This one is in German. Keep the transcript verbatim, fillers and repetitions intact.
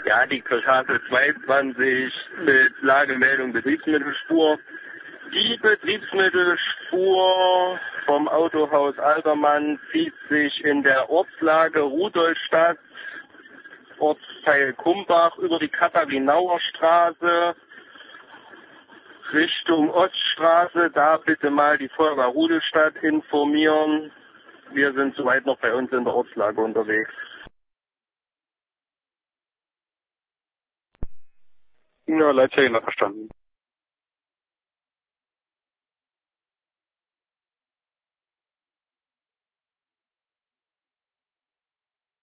Ja, die Straße zweiundzwanzig mit Lagemeldung Betriebsmittelspur. Die Betriebsmittelspur vom Autohaus Aldermann zieht sich in der Ortslage Rudolstadt, Ortsteil Kumbach, über die Katharinauer Straße Richtung Oststraße. Da bitte mal die Feuerwehr Rudolstadt informieren. Wir sind soweit noch bei uns in der Ortslage unterwegs. Ja, Leitzeichen verstanden.